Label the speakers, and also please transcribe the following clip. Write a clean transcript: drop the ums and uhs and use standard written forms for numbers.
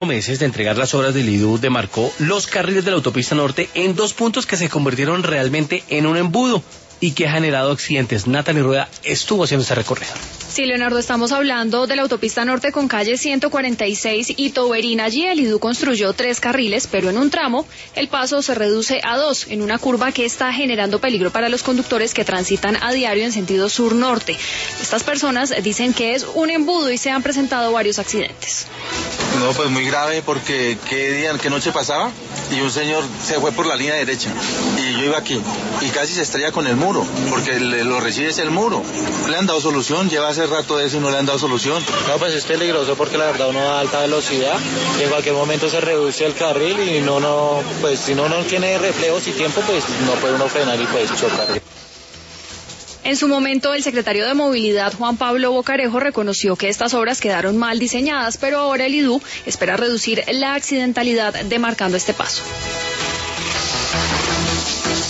Speaker 1: Meses de entregar las obras del IDU demarcó los carriles de la autopista norte en 2 puntos que se convirtieron realmente en un embudo y que ha generado accidentes. Natalie Rueda estuvo haciendo ese recorrido.
Speaker 2: Sí, Leonardo, estamos hablando de la autopista norte con calle 146 y Toberín. Allí el IDU construyó 3 carriles, pero en un tramo el paso se reduce a 2, en una curva que está generando peligro para los conductores que transitan a diario en sentido sur-norte. Estas personas dicen que es un embudo y se han presentado varios accidentes.
Speaker 3: No, pues muy grave porque qué noche pasaba y un señor se fue por la línea derecha y yo iba aquí y casi se estrella con el muro porque lo recibe es el muro. Le han dado solución, lleva hace rato de eso y no le han dado solución.
Speaker 4: No, pues es peligroso porque la verdad uno va a alta velocidad y en cualquier momento se reduce el carril y pues si no tiene reflejos y tiempo, pues no puede uno frenar y pues chocar.
Speaker 2: En su momento, el secretario de Movilidad, Juan Pablo Bocarejo, reconoció que estas obras quedaron mal diseñadas, pero ahora el IDU espera reducir la accidentalidad demarcando este paso.